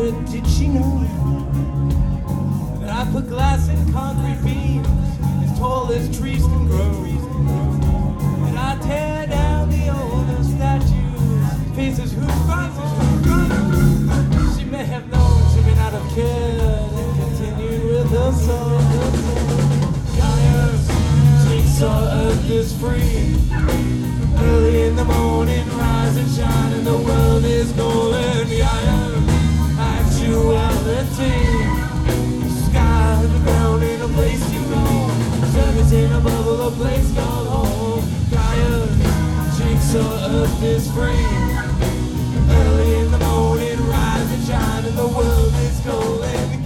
But did she know that I put glass in concrete beams as tall as trees can grow? And I tear down the old statues, faces who run. She may have known, she may not have cared, and continued with her song. Gaia, jigsaw earth is free. Early in the morning, rise and shine, and the world is golden. Gaia, actuality. Sky, the ground, in a place you know. Service in a bubble, a place called home. Gaia, jigsaw earth is free. Early in the morning, rise and shine, and the world is golden.